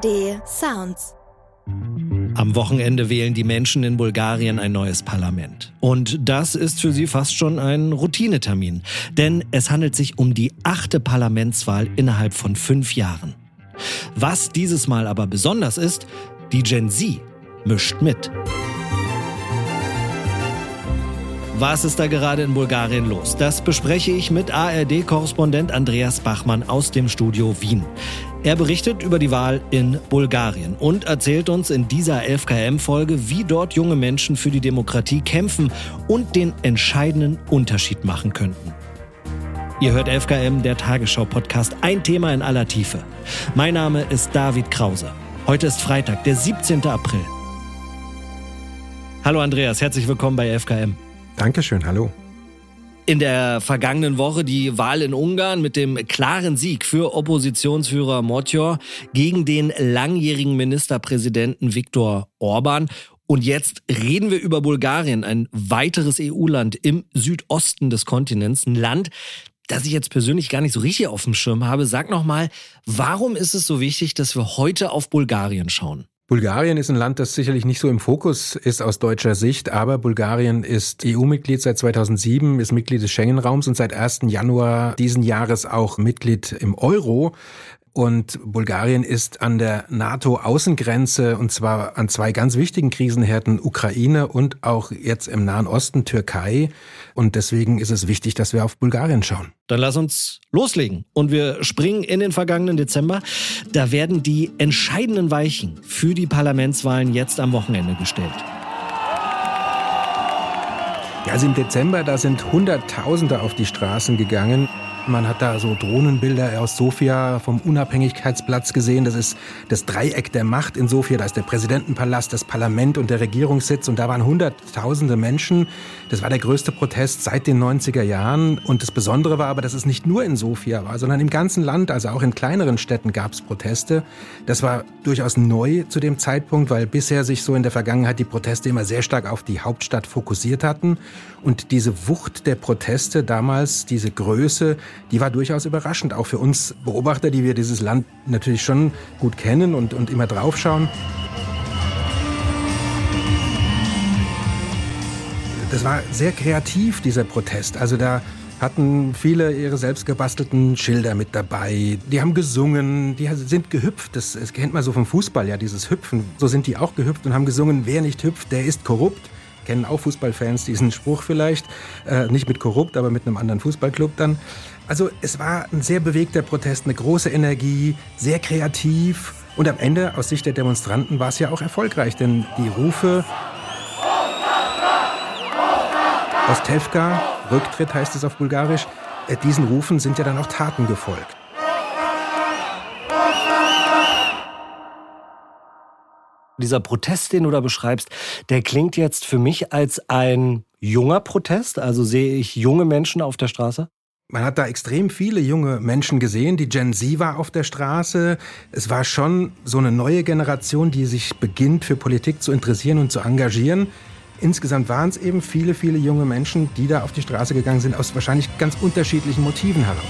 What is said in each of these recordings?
ARD Sounds. Am Wochenende wählen die Menschen in Bulgarien ein neues Parlament. Und das ist für sie fast schon ein Routinetermin. Denn es handelt sich um die 8. Parlamentswahl innerhalb von 5 Jahren. Was dieses Mal aber besonders ist, die Gen Z mischt mit. Was ist da gerade in Bulgarien los? Das bespreche ich mit ARD-Korrespondent Andreas Bachmann aus dem Studio Wien. Er berichtet über die Wahl in Bulgarien und erzählt uns in dieser 11KM-Folge, wie dort junge Menschen für die Demokratie kämpfen und den entscheidenden Unterschied machen könnten. Ihr hört 11KM, der Tagesschau-Podcast, ein Thema in aller Tiefe. Mein Name ist David Krause. Heute ist Freitag, der 17. April. Hallo Andreas, herzlich willkommen bei 11KM. Dankeschön, hallo. In der vergangenen Woche die Wahl in Ungarn mit dem klaren Sieg für Oppositionsführer Magyar gegen den langjährigen Ministerpräsidenten Viktor Orbán. Und jetzt reden wir über Bulgarien, ein weiteres EU-Land im Südosten des Kontinents. Ein Land, das ich jetzt persönlich gar nicht so richtig auf dem Schirm habe. Sag noch mal, warum ist es so wichtig, dass wir heute auf Bulgarien schauen? Bulgarien ist ein Land, das sicherlich nicht so im Fokus ist aus deutscher Sicht, aber Bulgarien ist EU-Mitglied seit 2007, ist Mitglied des Schengen-Raums und seit 1. Januar diesen Jahres auch Mitglied im Euro. Und Bulgarien ist an der NATO-Außengrenze, und zwar an 2 ganz wichtigen Krisenherden, Ukraine und auch jetzt im Nahen Osten, Türkei. Und deswegen ist es wichtig, dass wir auf Bulgarien schauen. Dann lass uns loslegen. Und wir springen in den vergangenen Dezember. Da werden die entscheidenden Weichen für die Parlamentswahlen jetzt am Wochenende gestellt. Ja, also im Dezember, da sind Hunderttausende auf die Straßen gegangen. Man hat da so Drohnenbilder aus Sofia vom Unabhängigkeitsplatz gesehen. Das ist das Dreieck der Macht in Sofia. Da ist der Präsidentenpalast, das Parlament und der Regierungssitz. Und da waren Hunderttausende Menschen. Das war der größte Protest seit den 90er Jahren. Und das Besondere war aber, dass es nicht nur in Sofia war, sondern im ganzen Land, also auch in kleineren Städten gab es Proteste. Das war durchaus neu zu dem Zeitpunkt, weil bisher sich so in der Vergangenheit die Proteste immer sehr stark auf die Hauptstadt fokussiert hatten. Und diese Wucht der Proteste damals, diese Größe, die war durchaus überraschend, auch für uns Beobachter, die wir dieses Land natürlich schon gut kennen und immer draufschauen. Das war sehr kreativ, dieser Protest. Also da hatten viele ihre selbst gebastelten Schilder mit dabei. Die haben gesungen, die sind gehüpft. Das kennt man so vom Fußball, ja, dieses Hüpfen. So sind die auch gehüpft und haben gesungen, wer nicht hüpft, der ist korrupt. Kennen auch Fußballfans diesen Spruch vielleicht. Nicht mit korrupt, aber mit einem anderen Fußballclub dann. Also es war ein sehr bewegter Protest, eine große Energie, sehr kreativ. Und am Ende, aus Sicht der Demonstranten, war es ja auch erfolgreich. Denn die Rufe Ostevka, Rücktritt heißt es auf Bulgarisch, diesen Rufen sind ja dann auch Taten gefolgt. Dieser Protest, den du da beschreibst, der klingt jetzt für mich als ein junger Protest. Also sehe ich junge Menschen auf der Straße? Man hat da extrem viele junge Menschen gesehen. Die Gen Z war auf der Straße. Es war schon so eine neue Generation, die sich beginnt, für Politik zu interessieren und zu engagieren. Insgesamt waren es eben viele, viele junge Menschen, die da auf die Straße gegangen sind, aus wahrscheinlich ganz unterschiedlichen Motiven heraus.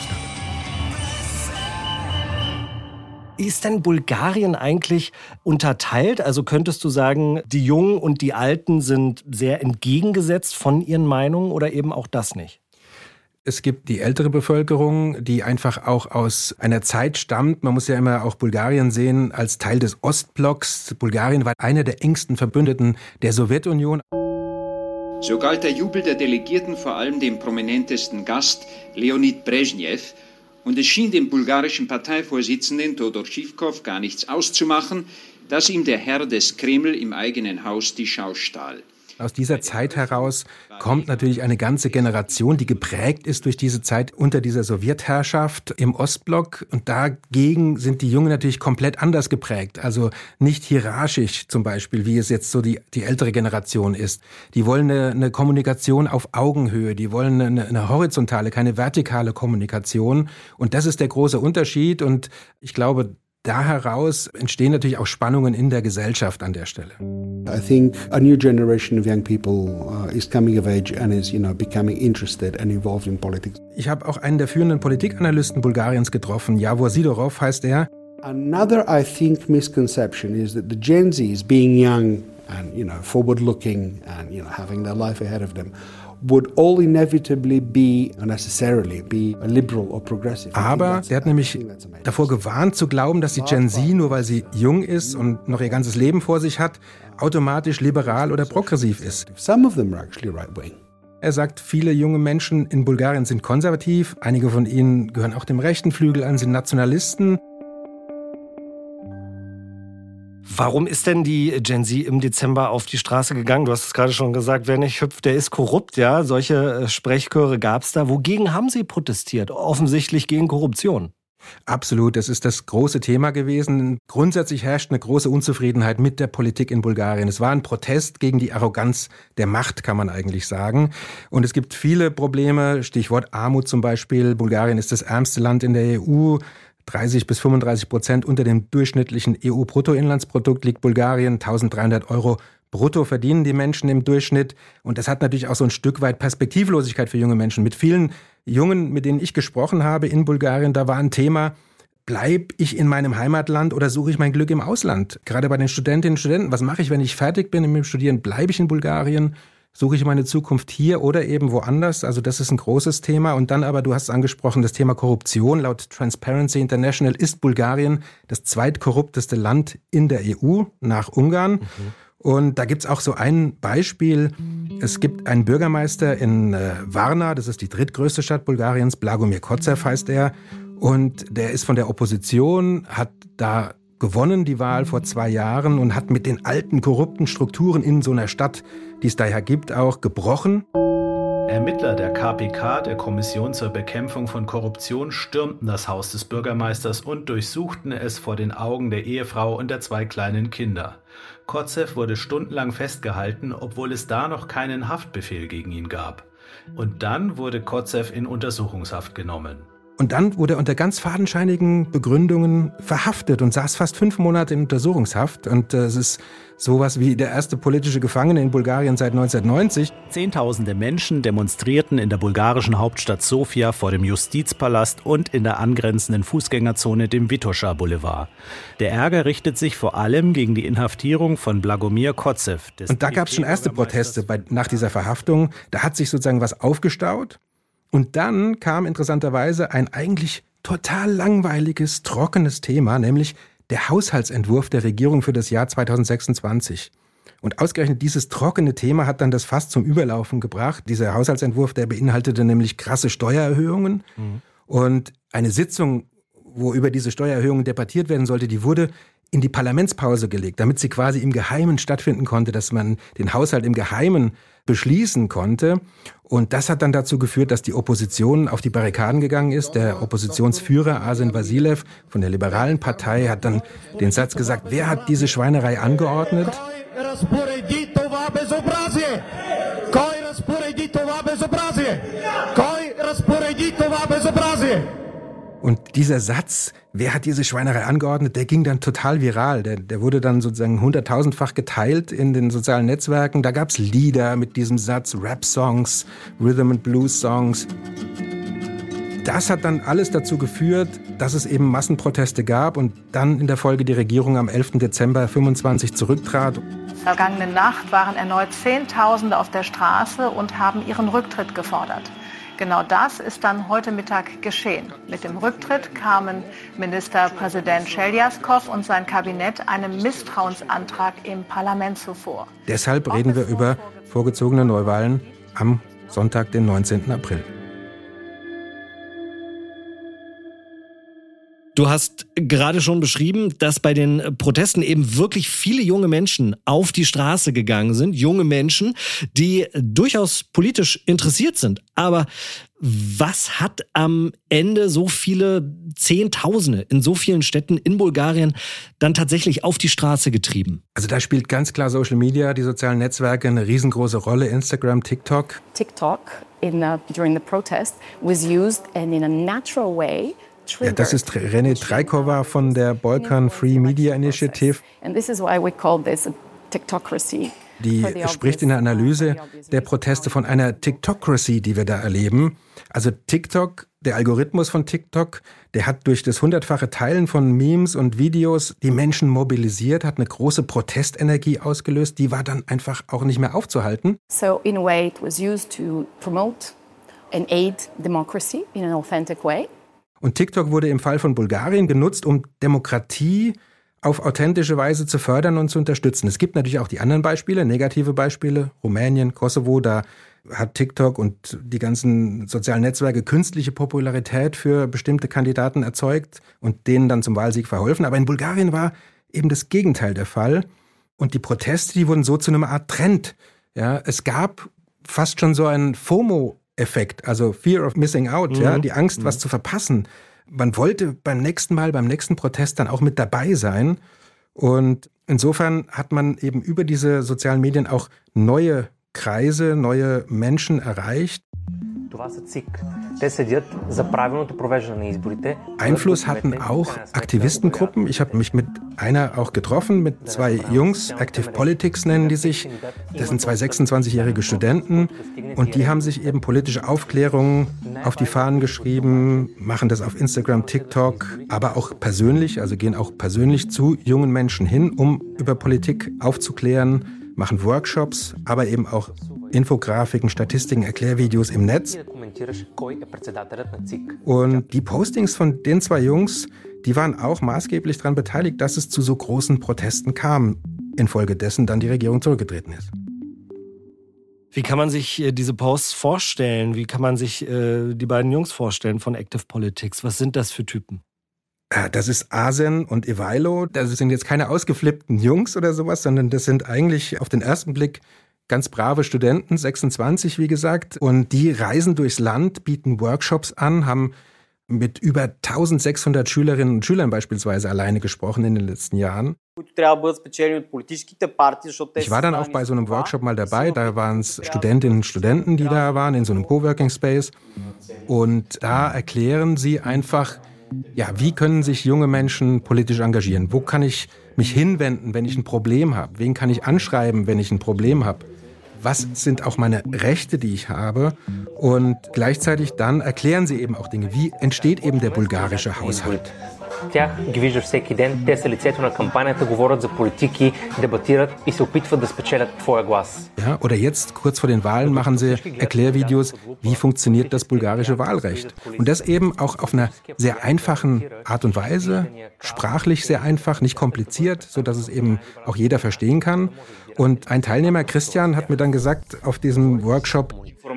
Ist denn Bulgarien eigentlich unterteilt? Also könntest du sagen, die Jungen und die Alten sind sehr entgegengesetzt von ihren Meinungen oder eben auch das nicht? Es gibt die ältere Bevölkerung, die einfach auch aus einer Zeit stammt. Man muss ja immer auch Bulgarien sehen als Teil des Ostblocks. Bulgarien war einer der engsten Verbündeten der Sowjetunion. So galt der Jubel der Delegierten vor allem dem prominentesten Gast, Leonid Brezhnev. Und es schien dem bulgarischen Parteivorsitzenden Todor Zhivkov gar nichts auszumachen, dass ihm der Herr des Kreml im eigenen Haus die Schau stahl. Aus dieser Zeit heraus kommt natürlich eine ganze Generation, die geprägt ist durch diese Zeit unter dieser Sowjetherrschaft im Ostblock. Und dagegen sind die Jungen natürlich komplett anders geprägt. Also nicht hierarchisch zum Beispiel, wie es jetzt so die ältere Generation ist. Die wollen eine Kommunikation auf Augenhöhe. Die wollen eine horizontale, keine vertikale Kommunikation. Und das ist der große Unterschied. Und ich glaube, da heraus entstehen natürlich auch Spannungen in der Gesellschaft an der Stelle. I think a new generation of young people is coming of age and is, becoming interested and involved in politics. Ich habe auch einen der führenden Politikanalysten Bulgariens getroffen, Javor Sidorov heißt er. Another, I think, misconception is that the Gen Zs, being young and, forward-looking and, having their life ahead of them, would all inevitably be, unnecessarily, be a liberal or progressive. Aber der hat nämlich davor gewarnt, zu glauben, dass die Gen Z, nur weil sie jung ist und noch ihr ganzes Leben vor sich hat, automatisch liberal oder progressiv ist. Some of them are actually right-wing. Er sagt, viele junge Menschen in Bulgarien sind konservativ, einige von ihnen gehören auch dem rechten Flügel an, sind Nationalisten. Warum ist denn die Gen Z im Dezember auf die Straße gegangen? Du hast es gerade schon gesagt, wer nicht hüpft, der ist korrupt. Ja, solche Sprechchöre gab es da. Wogegen haben sie protestiert? Offensichtlich gegen Korruption. Absolut, das ist das große Thema gewesen. Grundsätzlich herrscht eine große Unzufriedenheit mit der Politik in Bulgarien. Es war ein Protest gegen die Arroganz der Macht, kann man eigentlich sagen. Und es gibt viele Probleme, Stichwort Armut zum Beispiel. Bulgarien ist das ärmste Land in der EU. 30-35% unter dem durchschnittlichen EU-Bruttoinlandsprodukt liegt Bulgarien. 1.300 € brutto verdienen die Menschen im Durchschnitt. Und das hat natürlich auch so ein Stück weit Perspektivlosigkeit für junge Menschen. Mit vielen Jungen, mit denen ich gesprochen habe in Bulgarien, da war ein Thema: Bleib ich in meinem Heimatland oder suche ich mein Glück im Ausland? Gerade bei den Studentinnen und Studenten, was mache ich, wenn ich fertig bin mit dem Studieren? Bleibe ich in Bulgarien? Suche ich meine Zukunft hier oder eben woanders? Also das ist ein großes Thema. Und dann aber, du hast es angesprochen, das Thema Korruption. Laut Transparency International ist Bulgarien das zweitkorrupteste Land in der EU nach Ungarn. Und da gibt's auch so ein Beispiel. Es gibt einen Bürgermeister in Varna, das ist die drittgrößte Stadt Bulgariens, Blagomir Kotzev heißt er. Und der ist von der Opposition, hat da gewonnen, die Wahl vor 2 Jahren, und hat mit den alten korrupten Strukturen in so einer Stadt, die es daher gibt, auch gebrochen. Ermittler der KPK, der Kommission zur Bekämpfung von Korruption, stürmten das Haus des Bürgermeisters und durchsuchten es vor den Augen der Ehefrau und der 2 kleinen Kinder. Kotzev wurde stundenlang festgehalten, obwohl es da noch keinen Haftbefehl gegen ihn gab. Und dann wurde Kotzev in Untersuchungshaft genommen. Und dann wurde er unter ganz fadenscheinigen Begründungen verhaftet und saß fast 5 Monate in Untersuchungshaft. Und es ist sowas wie der erste politische Gefangene in Bulgarien seit 1990. Zehntausende Menschen demonstrierten in der bulgarischen Hauptstadt Sofia vor dem Justizpalast und in der angrenzenden Fußgängerzone, dem Vitosha Boulevard. Der Ärger richtet sich vor allem gegen die Inhaftierung von Blagomir Kotzev. Und da gab es schon erste Proteste nach dieser Verhaftung. Da hat sich sozusagen was aufgestaut. Und dann kam interessanterweise ein eigentlich total langweiliges, trockenes Thema, nämlich der Haushaltsentwurf der Regierung für das Jahr 2026. Und ausgerechnet dieses trockene Thema hat dann das Fass zum Überlaufen gebracht. Dieser Haushaltsentwurf, der beinhaltete nämlich krasse Steuererhöhungen. Und eine Sitzung, wo über diese Steuererhöhungen debattiert werden sollte, die wurde in die Parlamentspause gelegt, damit sie quasi im Geheimen stattfinden konnte, dass man den Haushalt im Geheimen beschließen konnte. Und das hat dann dazu geführt, dass die Opposition auf die Barrikaden gegangen ist. Der Oppositionsführer Arsen Vasilev von der Liberalen Partei hat dann den Satz gesagt: Wer hat diese Schweinerei angeordnet? Und dieser Satz, wer hat diese Schweinerei angeordnet, der ging dann total viral. Der wurde dann sozusagen 100.000-fach geteilt in den sozialen Netzwerken. Da gab's Lieder mit diesem Satz, Rap-Songs, Rhythm-and-Blues-Songs. Das hat dann alles dazu geführt, dass es eben Massenproteste gab und dann in der Folge die Regierung am 11. Dezember 25 zurücktrat. Vergangene Nacht waren erneut Zehntausende auf der Straße und haben ihren Rücktritt gefordert. Genau das ist dann heute Mittag geschehen. Mit dem Rücktritt kamen Ministerpräsident Chelyabinsk und sein Kabinett einem Misstrauensantrag im Parlament zuvor. Deshalb reden wir über vorgezogene Neuwahlen am Sonntag, den 19. April. Du hast gerade schon beschrieben, dass bei den Protesten eben wirklich viele junge Menschen auf die Straße gegangen sind. Junge Menschen, die durchaus politisch interessiert sind. Aber was hat am Ende so viele Zehntausende in so vielen Städten in Bulgarien dann tatsächlich auf die Straße getrieben? Also da spielt ganz klar Social Media, die sozialen Netzwerke, eine riesengroße Rolle. Instagram, TikTok. TikTok during the protest was used and in a natural way. Ja, das ist René Traikova von der Balkan Free Media Initiative. And this is why we call this a TikTocracy. Die spricht in der Analyse der Proteste von einer TikTocracy, die wir da erleben. Also TikTok, der Algorithmus von TikTok, der hat durch das 100-fache Teilen von Memes und Videos die Menschen mobilisiert, hat eine große Protestenergie ausgelöst, die war dann einfach auch nicht mehr aufzuhalten. So in a way it was used to promote and aid democracy in an authentic way. Und TikTok wurde im Fall von Bulgarien genutzt, um Demokratie auf authentische Weise zu fördern und zu unterstützen. Es gibt natürlich auch die anderen Beispiele, negative Beispiele, Rumänien, Kosovo, da hat TikTok und die ganzen sozialen Netzwerke künstliche Popularität für bestimmte Kandidaten erzeugt und denen dann zum Wahlsieg verholfen. Aber in Bulgarien war eben das Gegenteil der Fall. Und die Proteste, die wurden so zu einer Art Trend. Ja, es gab fast schon so einen FOMO-Effekt, also Fear of Missing Out, ja, die Angst, was zu verpassen. Man wollte beim nächsten Protest dann auch mit dabei sein. Und insofern hat man eben über diese sozialen Medien auch neue Kreise, neue Menschen erreicht. Einfluss hatten auch Aktivistengruppen. Ich habe mich mit einer auch getroffen, mit 2 Jungs, Active Politics nennen die sich. Das sind 2 26-jährige Studenten und die haben sich eben politische Aufklärung auf die Fahnen geschrieben, machen das auf Instagram, TikTok, aber auch persönlich, also gehen auch persönlich zu jungen Menschen hin, um über Politik aufzuklären, machen Workshops, aber eben auch Infografiken, Statistiken, Erklärvideos im Netz. Und die Postings von den 2 Jungs, die waren auch maßgeblich daran beteiligt, dass es zu so großen Protesten kam, infolgedessen dann die Regierung zurückgetreten ist. Wie kann man sich diese Posts vorstellen? Wie kann man sich die beiden Jungs vorstellen von Active Politics? Was sind das für Typen? Das ist Arsen und Ivailo. Das sind jetzt keine ausgeflippten Jungs oder sowas, sondern das sind eigentlich auf den ersten Blick ganz brave Studenten, 26 wie gesagt. Und die reisen durchs Land, bieten Workshops an, haben mit über 1600 Schülerinnen und Schülern beispielsweise alleine gesprochen in den letzten Jahren. Ich war dann auch bei so einem Workshop mal dabei, da waren es Studentinnen und Studenten, die da waren, in so einem Coworking Space. Und da erklären sie einfach, ja, wie können sich junge Menschen politisch engagieren? Wo kann ich mich hinwenden, wenn ich ein Problem habe? Wen kann ich anschreiben, wenn ich ein Problem habe? Was sind auch meine Rechte, die ich habe? Und gleichzeitig dann erklären sie eben auch Dinge. Wie entsteht eben der bulgarische Haushalt? Тях ги виждаш всеки ден. Те са лицето на кампанията, говорят за политики, дебатират и се опитват да спечелят твоя глас. Ja, oder jetzt, kurz vor den Wahlen, machen sie Erklärvideos, wie funktioniert das bulgarische Wahlrecht. Und das eben auch auf einer sehr einfachen Art und Weise, sprachlich sehr einfach, nicht kompliziert, sodass es eben auch jeder verstehen kann. Und ein Teilnehmer, Christian, hat mir dann gesagt auf diesem Workshop,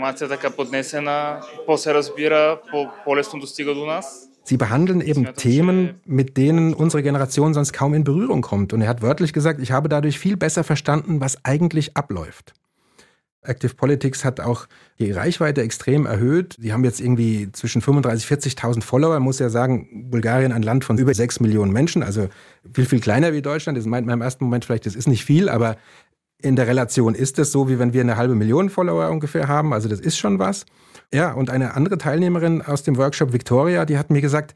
sie behandeln eben Themen, mit denen unsere Generation sonst kaum in Berührung kommt. Und er hat wörtlich gesagt, ich habe dadurch viel besser verstanden, was eigentlich abläuft. Active Politics hat auch die Reichweite extrem erhöht. Die haben jetzt irgendwie zwischen 35.000 und 40.000 Follower. Man muss ja sagen, Bulgarien ein Land von über 6 Millionen Menschen, also viel, viel kleiner wie Deutschland. Das meint man im ersten Moment vielleicht, das ist nicht viel, aber in der Relation ist es so, wie wenn wir 500.000 Follower ungefähr haben. Also das ist schon was. Ja, und eine andere Teilnehmerin aus dem Workshop, Victoria, die hat mir gesagt,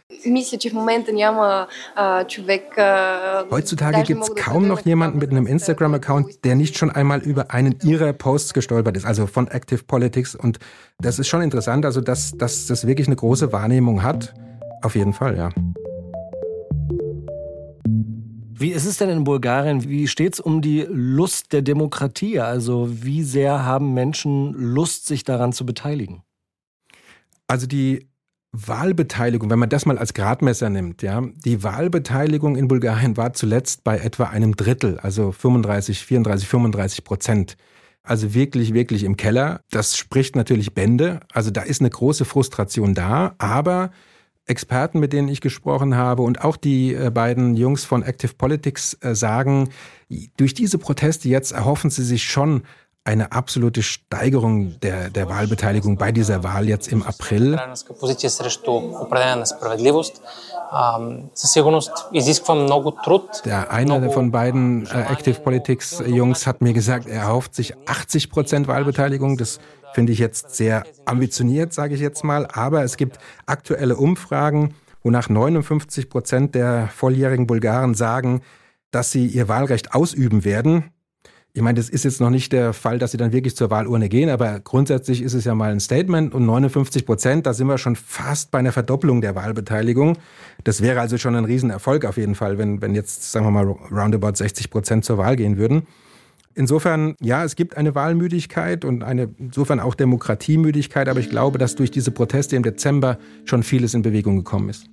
heutzutage gibt es kaum noch jemanden mit einem Instagram-Account, der nicht schon einmal über einen ihrer Posts gestolpert ist, also von Active Politics. Und das ist schon interessant, also dass das wirklich eine große Wahrnehmung hat. Auf jeden Fall, ja. Wie ist es denn in Bulgarien? Wie steht es um die Lust der Demokratie? Also wie sehr haben Menschen Lust, sich daran zu beteiligen? Also die Wahlbeteiligung, wenn man das mal als Gradmesser nimmt, ja, die Wahlbeteiligung in Bulgarien war zuletzt bei etwa einem Drittel, also 35%. Also wirklich, wirklich im Keller. Das spricht natürlich Bände. Also da ist eine große Frustration da, aber Experten, mit denen ich gesprochen habe und auch die beiden Jungs von Active Politics sagen, durch diese Proteste jetzt erhoffen sie sich schon eine absolute Steigerung der Wahlbeteiligung bei dieser Wahl jetzt im April. Der eine von beiden Active Politics Jungs hat mir gesagt, er erhofft sich 80% Wahlbeteiligung. Das finde ich jetzt sehr ambitioniert, sage ich jetzt mal. Aber es gibt aktuelle Umfragen, wonach 59% der volljährigen Bulgaren sagen, dass sie ihr Wahlrecht ausüben werden. Ich meine, das ist jetzt noch nicht der Fall, dass sie dann wirklich zur Wahlurne gehen, aber grundsätzlich ist es ja mal ein Statement und 59%, da sind wir schon fast bei einer Verdopplung der Wahlbeteiligung. Das wäre also schon ein Riesenerfolg auf jeden Fall, wenn jetzt, sagen wir mal, roundabout 60% zur Wahl gehen würden. Insofern, ja, es gibt eine Wahlmüdigkeit und insofern auch Demokratiemüdigkeit, aber ich glaube, dass durch diese Proteste im Dezember schon vieles in Bewegung gekommen ist.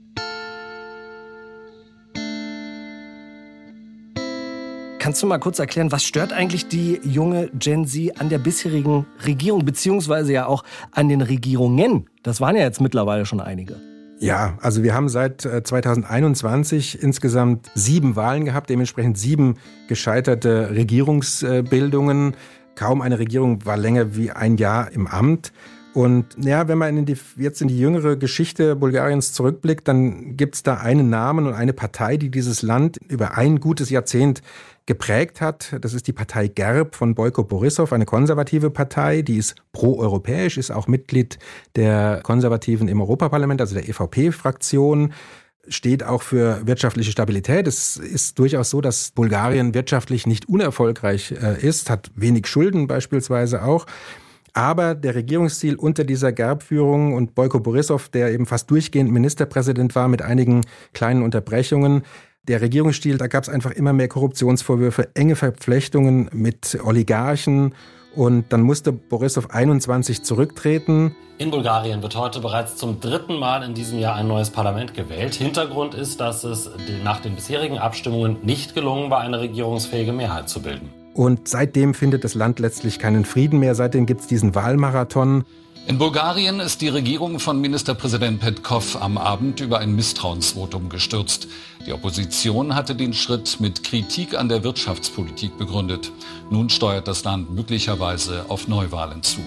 Kannst du mal kurz erklären, was stört eigentlich die junge Gen Z an der bisherigen Regierung, beziehungsweise ja auch an den Regierungen? Das waren ja jetzt mittlerweile schon einige. Ja, also wir haben seit 2021 insgesamt 7 Wahlen gehabt, dementsprechend 7 gescheiterte Regierungsbildungen. Kaum eine Regierung war länger wie ein Jahr im Amt. Und ja, wenn man jetzt in die jüngere Geschichte Bulgariens zurückblickt, dann gibt es da einen Namen und eine Partei, die dieses Land über ein gutes Jahrzehnt geprägt hat. Das ist die Partei GERB von Bojko Borisov, eine konservative Partei, die ist pro-europäisch, ist auch Mitglied der Konservativen im Europaparlament, also der EVP-Fraktion, steht auch für wirtschaftliche Stabilität. Es ist durchaus so, dass Bulgarien wirtschaftlich nicht unerfolgreich ist, hat wenig Schulden beispielsweise auch. Aber der Regierungsstil unter dieser GERB-Führung und Bojko Borisov, der eben fast durchgehend Ministerpräsident war mit einigen kleinen Unterbrechungen, der Regierungsstil, da gab es einfach immer mehr Korruptionsvorwürfe, enge Verflechtungen mit Oligarchen und dann musste Borisov 21 zurücktreten. In Bulgarien wird heute bereits zum 3. Mal in diesem Jahr ein neues Parlament gewählt. Hintergrund ist, dass es nach den bisherigen Abstimmungen nicht gelungen war, eine regierungsfähige Mehrheit zu bilden. Und seitdem findet das Land letztlich keinen Frieden mehr. Seitdem gibt es diesen Wahlmarathon. In Bulgarien ist die Regierung von Ministerpräsident Petkov am Abend über ein Misstrauensvotum gestürzt. Die Opposition hatte den Schritt mit Kritik an der Wirtschaftspolitik begründet. Nun steuert das Land möglicherweise auf Neuwahlen zu.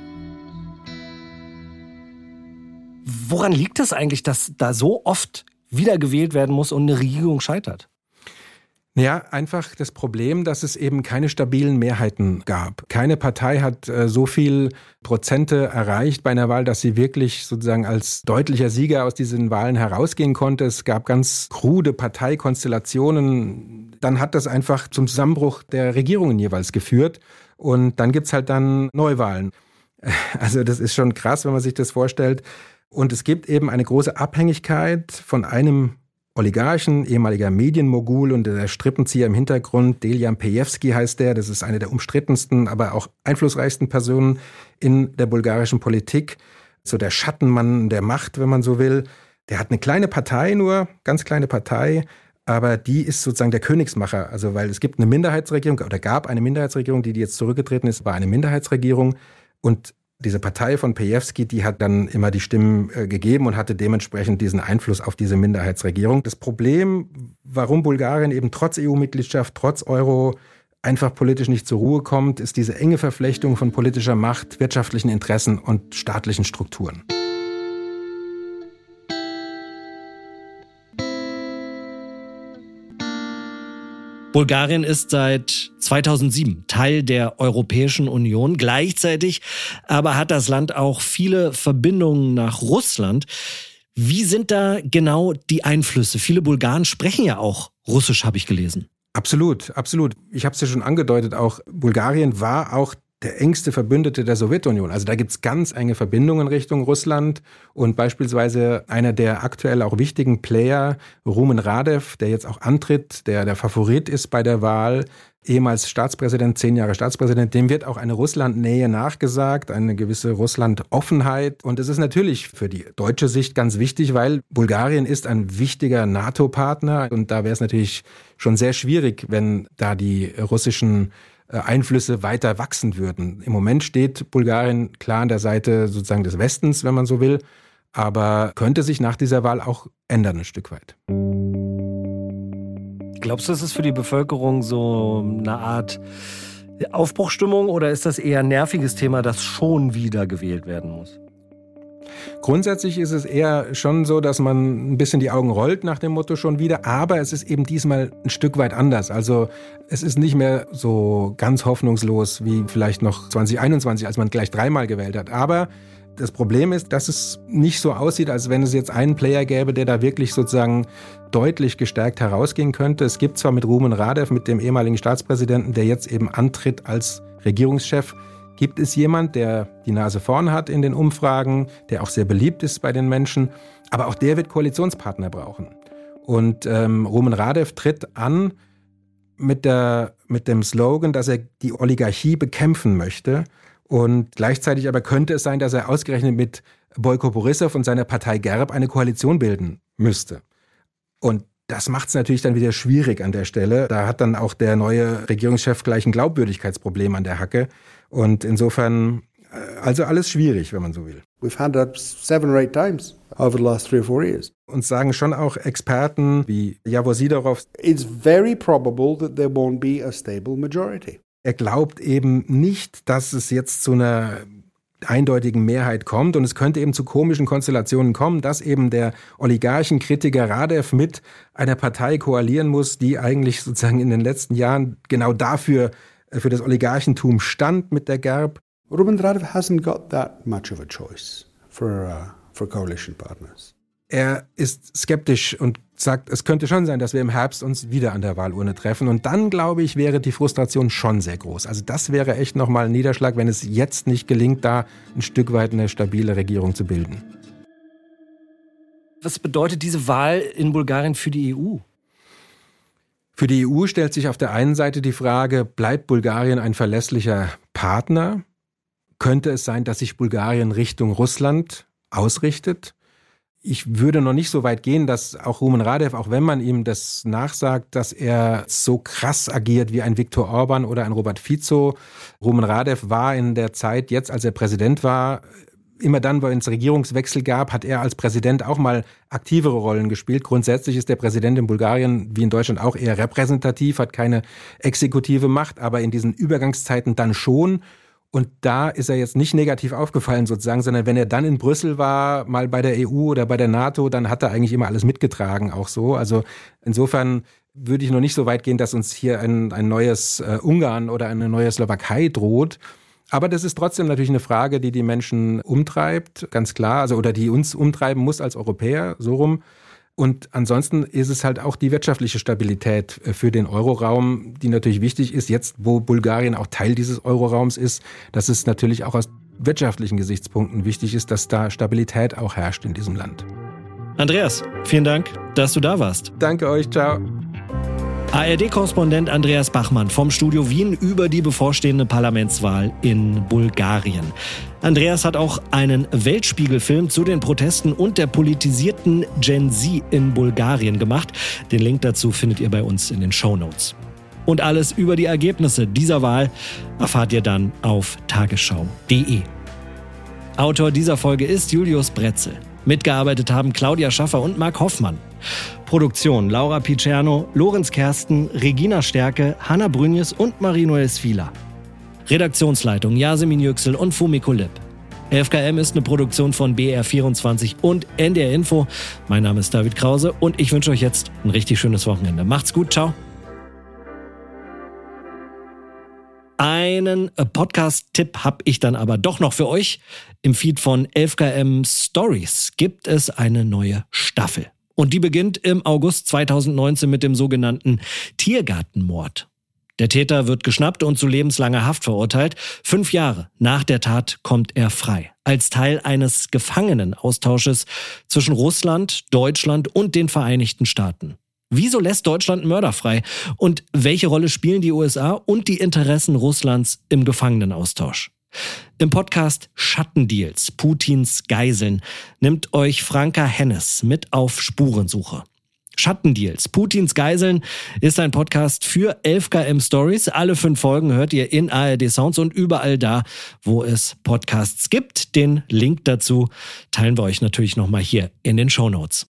Woran liegt es eigentlich, dass da so oft wiedergewählt werden muss und eine Regierung scheitert? Ja, einfach das Problem, dass es eben keine stabilen Mehrheiten gab. Keine Partei hat so viel Prozente erreicht bei einer Wahl, dass sie wirklich sozusagen als deutlicher Sieger aus diesen Wahlen herausgehen konnte. Es gab ganz krude Parteikonstellationen. Dann hat das einfach zum Zusammenbruch der Regierungen jeweils geführt. Und dann gibt's halt dann Neuwahlen. Also das ist schon krass, wenn man sich das vorstellt. Und es gibt eben eine große Abhängigkeit von einem Oligarchen, ehemaliger Medienmogul und der Strippenzieher im Hintergrund, Delian Peevski heißt der. Das ist eine der umstrittensten, aber auch einflussreichsten Personen in der bulgarischen Politik. So der Schattenmann der Macht, wenn man so will. Der hat eine kleine Partei nur, ganz kleine Partei, aber die ist sozusagen der Königsmacher. Also weil es gibt eine Minderheitsregierung oder gab eine Minderheitsregierung, die jetzt zurückgetreten ist, war eine Minderheitsregierung. Und diese Partei von Peevski, die hat dann immer die Stimmen gegeben und hatte dementsprechend diesen Einfluss auf diese Minderheitsregierung. Das Problem, warum Bulgarien eben trotz EU-Mitgliedschaft, trotz Euro einfach politisch nicht zur Ruhe kommt, ist diese enge Verflechtung von politischer Macht, wirtschaftlichen Interessen und staatlichen Strukturen. Bulgarien ist seit 2007 Teil der Europäischen Union. Gleichzeitig aber hat das Land auch viele Verbindungen nach Russland. Wie sind da genau die Einflüsse? Viele Bulgaren sprechen ja auch Russisch, habe ich gelesen. Absolut, absolut. Ich habe es ja schon angedeutet, auch Bulgarien war auch der engste Verbündete der Sowjetunion. Also da gibt's ganz enge Verbindungen Richtung Russland und beispielsweise einer der aktuell auch wichtigen Player, Rumen Radev, der jetzt auch antritt, der Favorit ist bei der Wahl, ehemals Staatspräsident, 10 Jahre Staatspräsident, dem wird auch eine Russlandnähe nachgesagt, eine gewisse Russland-Offenheit. Und es ist natürlich für die deutsche Sicht ganz wichtig, weil Bulgarien ist ein wichtiger NATO-Partner und da wäre es natürlich schon sehr schwierig, wenn da die russischen Einflüsse weiter wachsen würden. Im Moment steht Bulgarien klar an der Seite sozusagen des Westens, wenn man so will, aber könnte sich nach dieser Wahl auch ändern ein Stück weit. Glaubst du, das ist für die Bevölkerung so eine Art Aufbruchstimmung oder ist das eher ein nerviges Thema, das schon wieder gewählt werden muss? Grundsätzlich ist es eher schon so, dass man ein bisschen die Augen rollt nach dem Motto schon wieder, aber es ist eben diesmal ein Stück weit anders. Also es ist nicht mehr so ganz hoffnungslos wie vielleicht noch 2021, als man gleich 3-mal gewählt hat. Aber Das Problem ist, dass es nicht so aussieht, als wenn es jetzt einen Player gäbe, der da wirklich sozusagen deutlich gestärkt herausgehen könnte. Es gibt zwar mit Rumen Radev, mit dem ehemaligen Staatspräsidenten, der jetzt eben antritt als Regierungschef, gibt es jemand, der die Nase vorn hat in den Umfragen, der auch sehr beliebt ist bei den Menschen, aber auch der wird Koalitionspartner brauchen. Und Rumen Radev tritt an mit dem Slogan, dass er die Oligarchie bekämpfen möchte. Und gleichzeitig aber könnte es sein, dass er ausgerechnet mit Boyko Borissow und seiner Partei GERB eine Koalition bilden müsste. Und das macht es natürlich dann wieder schwierig an der Stelle. Da hat dann auch der neue Regierungschef gleich ein Glaubwürdigkeitsproblem an der Hacke. Und insofern, also alles schwierig, wenn man so will. We've had that 7 or 8 times over the last 3 or 4 years. Und sagen schon auch Experten wie Javor Sidorov, it's very probable that there won't be a stable majority. Er glaubt eben nicht, dass es jetzt zu einer eindeutigen Mehrheit kommt und es könnte eben zu komischen Konstellationen kommen, dass eben der Oligarchenkritiker Radev mit einer Partei koalieren muss, die eigentlich sozusagen in den letzten Jahren genau dafür, für das Oligarchentum stand mit der GERB. Rumen Radev hasn't got that much of a choice for coalition partners. Er ist skeptisch und sagt, es könnte schon sein, dass wir im Herbst uns wieder an der Wahlurne treffen. Und dann, glaube ich, wäre die Frustration schon sehr groß. Also das wäre echt nochmal ein Niederschlag, wenn es jetzt nicht gelingt, da ein Stück weit eine stabile Regierung zu bilden. Was bedeutet diese Wahl in Bulgarien für die EU? Für die EU stellt sich auf der einen Seite die Frage, bleibt Bulgarien ein verlässlicher Partner? Könnte es sein, dass sich Bulgarien Richtung Russland ausrichtet? Ich würde noch nicht so weit gehen, dass auch Rumen Radev, auch wenn man ihm das nachsagt, dass er so krass agiert wie ein Viktor Orban oder ein Robert Fico. Rumen Radev war in der Zeit, jetzt als er Präsident war, immer dann, wenn es Regierungswechsel gab, hat er als Präsident auch mal aktivere Rollen gespielt. Grundsätzlich ist der Präsident in Bulgarien, wie in Deutschland auch, eher repräsentativ, hat keine exekutive Macht, aber in diesen Übergangszeiten dann schon. Und da ist er jetzt nicht negativ aufgefallen sozusagen, sondern wenn er dann in Brüssel war, mal bei der EU oder bei der NATO, dann hat er eigentlich immer alles mitgetragen, auch so. Also insofern würde ich noch nicht so weit gehen, dass uns hier ein neues Ungarn oder eine neue Slowakei droht. Aber das ist trotzdem natürlich eine Frage, die die Menschen umtreibt, ganz klar, also oder die uns umtreiben muss als Europäer, so rum. Und ansonsten ist es halt auch die wirtschaftliche Stabilität für den Euroraum, die natürlich wichtig ist, jetzt wo Bulgarien auch Teil dieses Euroraums ist, dass es natürlich auch aus wirtschaftlichen Gesichtspunkten wichtig ist, dass da Stabilität auch herrscht in diesem Land. Andreas, vielen Dank, dass du da warst. Danke euch, ciao. ARD-Korrespondent Andreas Bachmann vom Studio Wien über die bevorstehende Parlamentswahl in Bulgarien. Andreas hat auch einen Weltspiegelfilm zu den Protesten und der politisierten Gen Z in Bulgarien gemacht. Den Link dazu findet ihr bei uns in den Shownotes. Und alles über die Ergebnisse dieser Wahl erfahrt ihr dann auf tagesschau.de. Autor dieser Folge ist Julius Bretzel. Mitgearbeitet haben Claudia Schaffer und Marc Hoffmann. Produktion Laura Picerno, Lorenz Kersten, Regina Stärke, Hanna Brünjes und Marie-Noel Sviler. Redaktionsleitung Yasemin Yüksel und Fumiko Lipp. 11KM ist eine Produktion von BR24 und NDR Info. Mein Name ist David Krause und ich wünsche euch jetzt ein richtig schönes Wochenende. Macht's gut, ciao. Einen Podcast-Tipp habe ich dann aber doch noch für euch. Im Feed von 11KM Stories gibt es eine neue Staffel. Und die beginnt im August 2019 mit dem sogenannten Tiergartenmord. Der Täter wird geschnappt und zu lebenslanger Haft verurteilt. 5 Jahre nach der Tat kommt er frei. Als Teil eines Gefangenenaustausches zwischen Russland, Deutschland und den Vereinigten Staaten. Wieso lässt Deutschland einen Mörder frei? Und welche Rolle spielen die USA und die Interessen Russlands im Gefangenenaustausch? Im Podcast Schattendeals, Putins Geiseln, nimmt euch Franka Hennes mit auf Spurensuche. Schattendeals, Putins Geiseln ist ein Podcast für 11KM Stories. Alle 5 Folgen hört ihr in ARD Sounds und überall da, wo es Podcasts gibt. Den Link dazu teilen wir euch natürlich nochmal hier in den Shownotes.